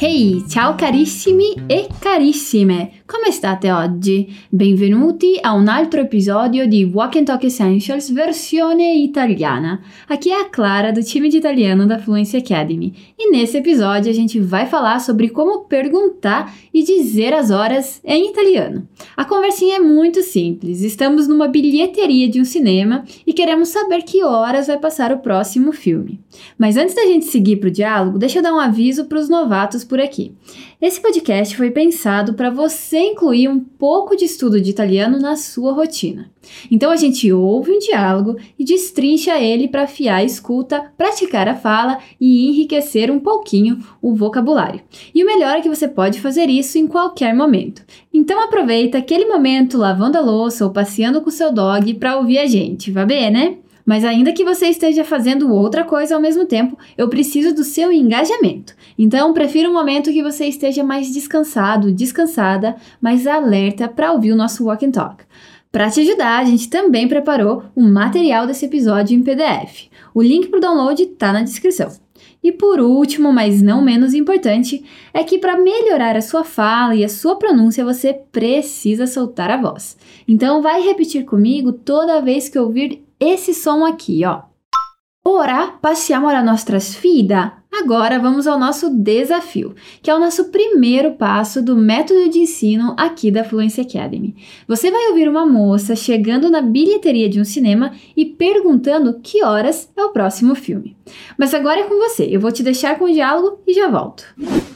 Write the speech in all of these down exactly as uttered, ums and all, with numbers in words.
Ehi, ciao carissimi e carissime! Come state oggi? Benvenuti a un altro episódio de Walk and Talk Essentials versione italiana. Aqui é a Clara do time de italiano da Fluency Academy. E nesse episódio a gente vai falar sobre como perguntar e dizer as horas em italiano. A conversinha é muito simples. Estamos numa bilheteria de um cinema e queremos saber que horas vai passar o próximo filme. Mas antes da gente seguir para o diálogo, deixa eu dar um aviso para os novatos por aqui. Esse podcast foi pensado para você incluir um pouco de estudo de italiano na sua rotina. Então a gente ouve um diálogo e destrincha ele para afiar a escuta, praticar a fala e enriquecer um pouquinho o vocabulário. E o melhor é que você pode fazer isso em qualquer momento. Então aproveita aquele momento lavando a louça ou passeando com o seu dog para ouvir a gente, va bene? Mas ainda que você esteja fazendo outra coisa ao mesmo tempo, eu preciso do seu engajamento. Então, prefiro um momento que você esteja mais descansado, descansada, mais alerta para ouvir o nosso Walk and Talk. Para te ajudar, a gente também preparou um material desse episódio em P D F. O link para o download está na descrição. E por último, mas não menos importante, é que para melhorar a sua fala e a sua pronúncia, você precisa soltar a voz. Então, vai repetir comigo toda vez que ouvir esse som aqui, ó. Ora passiamo alla nostra sfida. Agora vamos ao nosso desafio, que é o nosso primeiro passo do método de ensino aqui da Fluency Academy. Você vai ouvir uma moça chegando na bilheteria de um cinema e perguntando que horas é o próximo filme. Mas agora é com você, eu vou te deixar com o diálogo e já volto.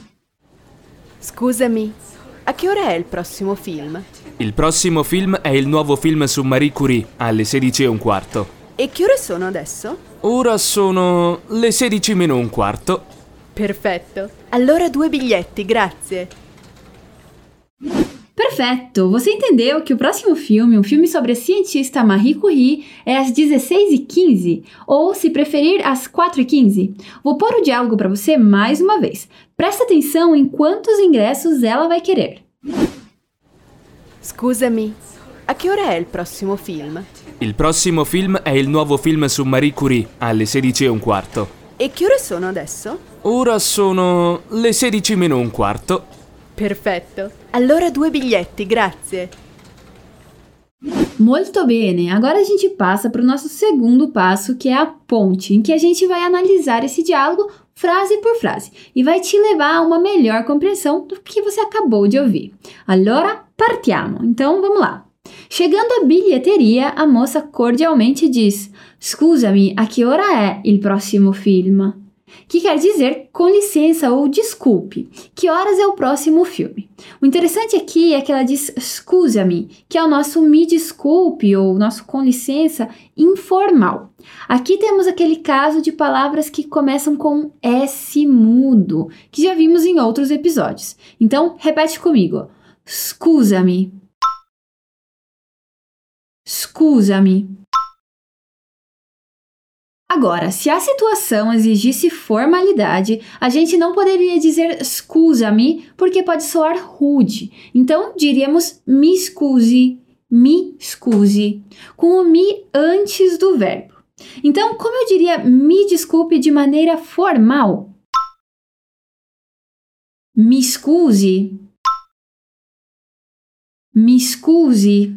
Scusami, a che ora è il prossimo film? Il prossimo film è il nuovo film su Marie Curie, alle sedici e un quarto. E che ore sono adesso? Ora sono le sedici meno un quarto. Perfetto. Allora due biglietti, grazie. Perfeito! Você entendeu que o próximo filme, um filme sobre a cientista Marie Curie, é às dezesseis e quinze, ou, se preferir, às quatro e quinze. Vou pôr o diálogo para você mais uma vez. Presta atenção em quantos ingressos ela vai querer. Scusami, a che ora è il prossimo film? Il prossimo film è il nuovo film su Marie Curie, alle sedici e un quarto. E che ore sono adesso? Ora sono le sedici meno un quarto. Perfetto. Allora due biglietti, grazie. Muito bene! Agora a gente passa para o nosso segundo passo, que é a ponte, em que a gente vai analisar esse diálogo frase por frase e vai te levar a uma melhor compreensão do que você acabou de ouvir. Allora, partiamo! Então, vamos lá! Chegando à bilheteria, a moça cordialmente diz: Scusami, a que hora é il prossimo film? Que quer dizer com licença ou desculpe, que horas é o próximo filme. O interessante aqui é que ela diz scusami, que é o nosso me desculpe ou nosso com licença informal. Aqui temos aquele caso de palavras que começam com S mudo, que já vimos em outros episódios. Então, repete comigo. Scusami. Scusami. Agora, se a situação exigisse formalidade, a gente não poderia dizer scusami porque pode soar rude. Então, diríamos mi scusi, mi scusi, com o mi antes do verbo. Então, como eu diria me desculpe de maneira formal? Mi scusi. Mi scusi.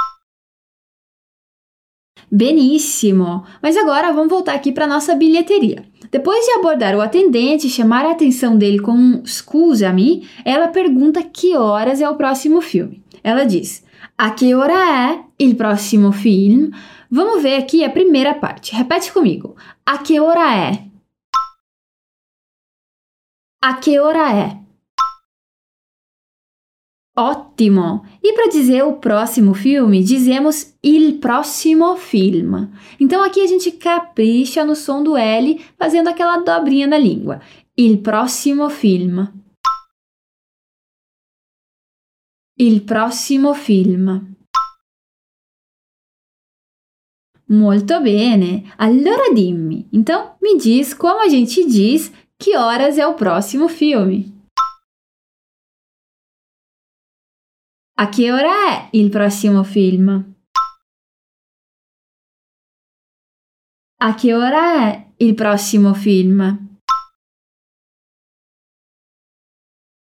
Benissimo! Mas agora vamos voltar aqui para nossa bilheteria. Depois de abordar o atendente e chamar a atenção dele com um scusami, ela pergunta que horas é o próximo filme. Ela diz, a que hora é il prossimo film? Vamos ver aqui a primeira parte. Repete comigo. A que hora é? A que hora é? Ótimo! E para dizer o próximo filme, dizemos il prossimo film. Então aqui a gente capricha no som do L, fazendo aquela dobrinha na língua. Il prossimo film. Il prossimo film. Molto bene! Allora dimmi. Então me diz como a gente diz que horas é o próximo filme. A che ora è il prossimo film? A che ora è il prossimo film?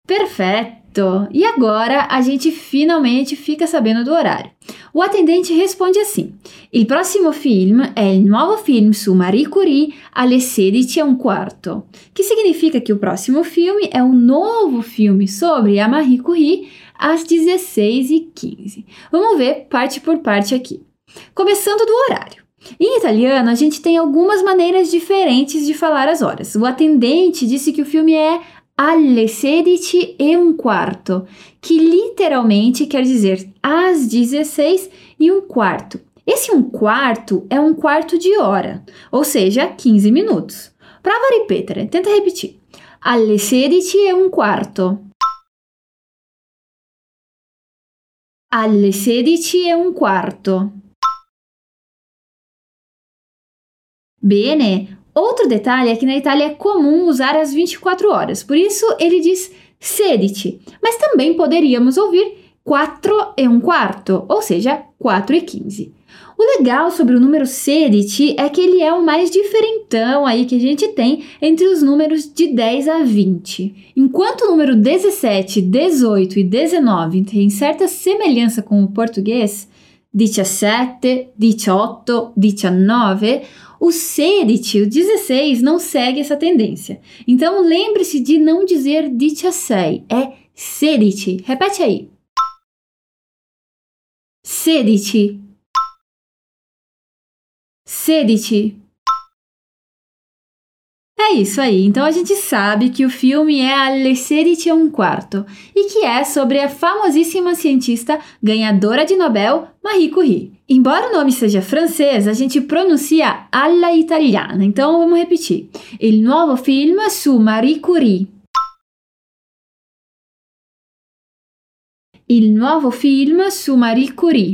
Perfetto! E agora a gente finalmente fica sabendo do horário. O atendente responde assim: il prossimo film è il nuovo film su Marie Curie alle sedici e un quarto, que significa que o próximo filme é um novo filme sobre a Marie Curie às dezesseis e quinze. Vamos ver parte por parte aqui. Começando do horário. Em italiano, a gente tem algumas maneiras diferentes de falar as horas. O atendente disse que o filme é alle sedici e un quarto, que literalmente quer dizer às dezesseis e um quarto. Esse um quarto é um quarto de hora, ou seja, quinze minutos. Prova a ripetere, tenta repetir. Alle sedici e un quarto. Alle sedici e un quarto. Bene! Outro detalhe é que na Itália é comum usar as vinte e quatro horas, por isso ele diz sedici, mas também poderíamos ouvir quattro e un quarto, ou seja, quatro e quinze. O legal sobre o número sedici é que ele é o mais diferentão aí que a gente tem entre os números de dez a vinte. Enquanto o número dezessete, dezoito e dezenove tem certa semelhança com o português, diciassette, diciotto, diciannove, o sedici, o dezesseis, não segue essa tendência. Então, lembre-se de não dizer diciassei, é sedici. Repete aí. Sedici. Sedici. É isso aí, então a gente sabe que o filme é alle sedici e un quarto e que é sobre a famosíssima cientista ganhadora de Nobel Marie Curie. Embora o nome seja francês, a gente pronuncia alla italiana, então vamos repetir. Il nuovo film su Marie Curie. Il nuovo film su Marie Curie.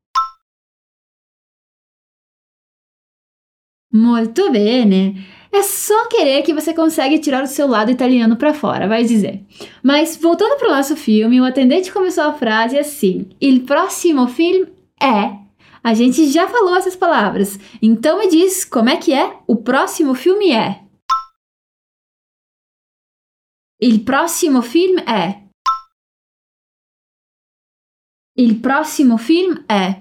Molto bene! É só querer que você consegue tirar o seu lado italiano para fora, vai dizer. Mas, voltando para o nosso filme, o atendente começou a frase assim: il prossimo film è... A gente já falou essas palavras, então me diz como é que é o próximo filme é. Il prossimo film è. Il prossimo film è.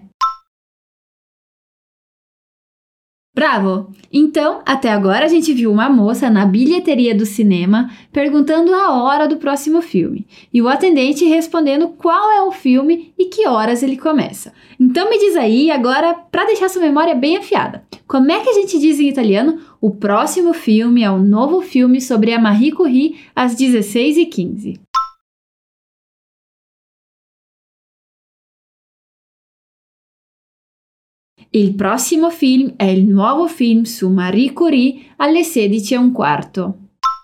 Bravo! Então, até agora a gente viu uma moça na bilheteria do cinema perguntando a hora do próximo filme e o atendente respondendo qual é o filme e que horas ele começa. Então me diz aí agora, para deixar sua memória bem afiada, como é que a gente diz em italiano o próximo filme é um novo filme sobre a Marie Curie às dezesseis e quinze? Il prossimo film è il nuovo film su Marie Curie alle sedici e un quarto.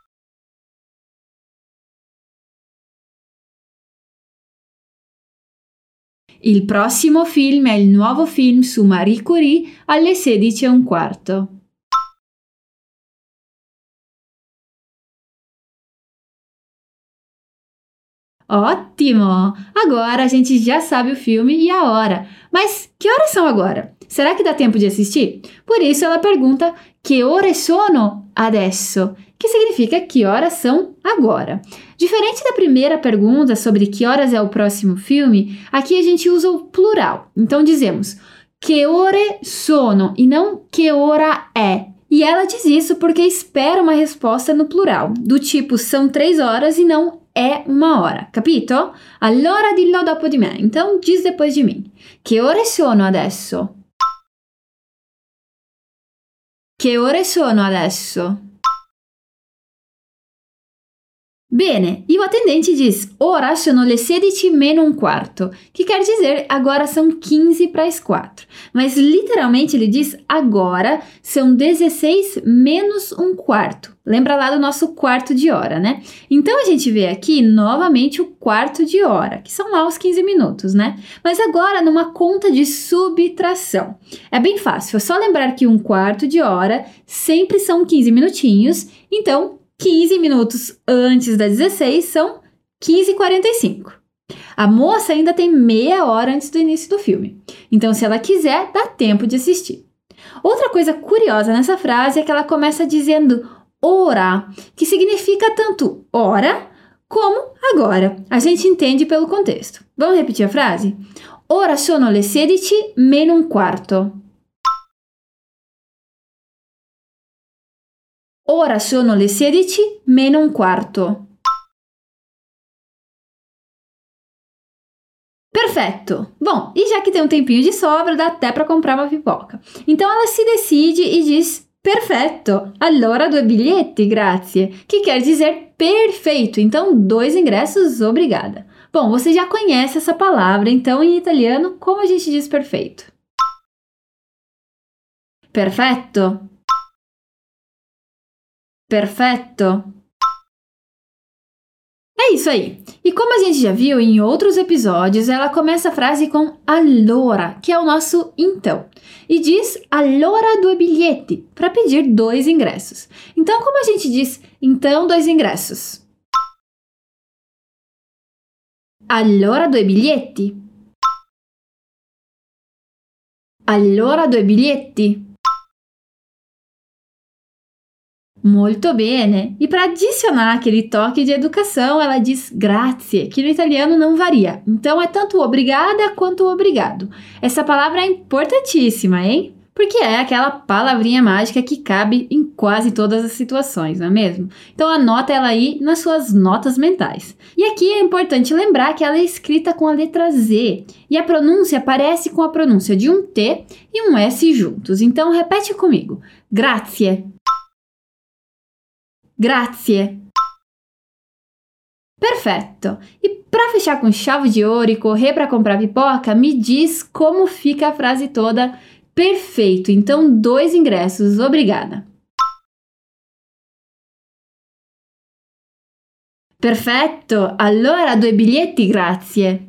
Il prossimo film è il nuovo film su Marie Curie alle sedici e un quarto. Ótimo! Agora a gente já sabe o filme e a hora. Mas que horas são agora? Será que dá tempo de assistir? Por isso ela pergunta que ore sono adesso, que significa que horas são agora. Diferente da primeira pergunta sobre que horas é o próximo filme, aqui a gente usa o plural. Então dizemos que ore sono e não que hora é. E ela diz isso porque espera uma resposta no plural, do tipo são três horas e não é uma hora, capito? Allora dillo dopo di me, então diz depois de mim. Che ore sono adesso? Che ore sono adesso? Bene, e o atendente diz, ora sono le sedici meno un quarto, que quer dizer agora são quinze para as quatro. Mas literalmente ele diz agora são dezesseis menos um quarto. Lembra lá do nosso quarto de hora, né? Então a gente vê aqui novamente o quarto de hora, que são lá os quinze minutos, né? Mas agora numa conta de subtração. É bem fácil, é só lembrar que um quarto de hora sempre são quinze minutinhos, então quinze minutos antes das dezesseis são quinze e quarenta e cinco. A moça ainda tem meia hora antes do início do filme, então se ela quiser, dá tempo de assistir. Outra coisa curiosa nessa frase é que ela começa dizendo ora, que significa tanto hora Como agora. A gente entende pelo contexto. Vamos repetir a frase? Ora sono le sedici meno un quarto. Ora sono le sedici meno un quarto. Perfetto! Bom, e já que tem um tempinho de sobra, dá até para comprar uma pipoca. Então ela se decide e diz: perfetto! Allora due biglietti, grazie! Que quer dizer perfeito. Então, dois ingressos, obrigada. Bom, você já conhece essa palavra, então em italiano, como a gente diz perfeito? Perfetto! Perfetto! É isso aí. E como a gente já viu em outros episódios, ela começa a frase com allora, que é o nosso então. E diz allora due biglietti, para pedir dois ingressos. Então, como a gente diz então dois ingressos? Allora due biglietti. Allora due biglietti. Molto bene! E para adicionar aquele toque de educação, ela diz grazie, que no italiano não varia. Então é tanto obrigada quanto obrigado. Essa palavra é importantíssima, hein? Porque é aquela palavrinha mágica que cabe em quase todas as situações, não é mesmo? Então anota ela aí nas suas notas mentais. E aqui é importante lembrar que ela é escrita com a letra Z e a pronúncia parece com a pronúncia de um T e um S juntos. Então repete comigo. Grazie. Grazie. Perfetto! E para fechar com chave de ouro e correr para comprar pipoca, me diz como fica a frase toda. Perfeito! Então, dois ingressos, obrigada. Perfetto! Allora due biglietti, grazie.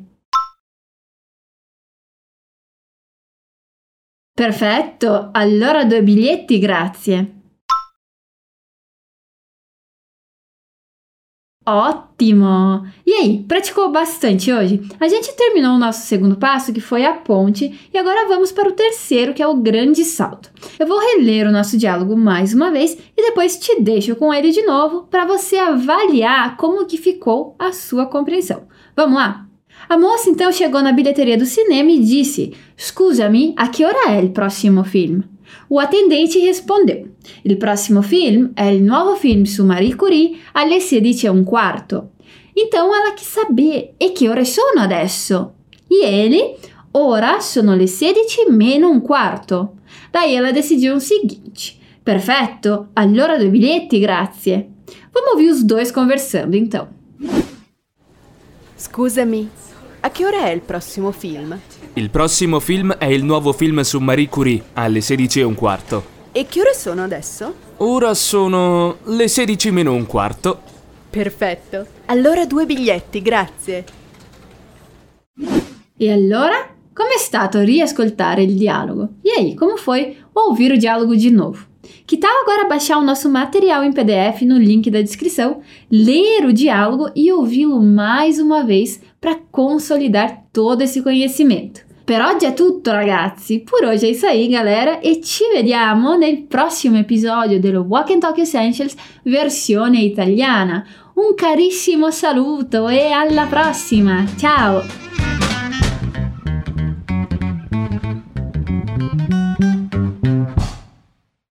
Perfetto! Allora due biglietti, grazie. Ótimo! E aí, praticou bastante hoje? A gente terminou o nosso segundo passo, que foi a ponte, e agora vamos para o terceiro, que é o grande salto. Eu vou reler o nosso diálogo mais uma vez e depois te deixo com ele de novo para você avaliar como que ficou a sua compreensão. Vamos lá? A moça então chegou na bilheteria do cinema e disse: Scusami, a che ora è il prossimo film? O atendente rispondeu: Il prossimo film è il nuovo film su Marie Curie alle sedici e un quarto. Então ela quis saber: e che ore sono adesso? E ele: ora sono le sedici meno un quarto. Daí ela decidiu o seguinte: perfetto, allora due biglietti, grazie. Vamos ouvir os dois conversando então. Scusami, a che ora è il prossimo film? Il prossimo film è il nuovo film su Marie Curie alle sedici e un quarto. E che ore sono adesso? Ora sono le sedici meno un quarto. Perfetto. Allora due biglietti, grazie. E allora? Com'è stato riascoltare il dialogo? E aí, como foi ouvir o diálogo de novo? Que tal agora baixar o nosso material em P D F no link da descrição, ler o diálogo e ouvi-lo mais uma vez para consolidar todo esse conhecimento? Per oggi è tutto, ragazzi. Por hoje é isso aí, galera, e ci vediamo nel prossimo episodio dello Walk and Talk Essentials versione italiana. Un carissimo saluto e alla prossima! Ciao!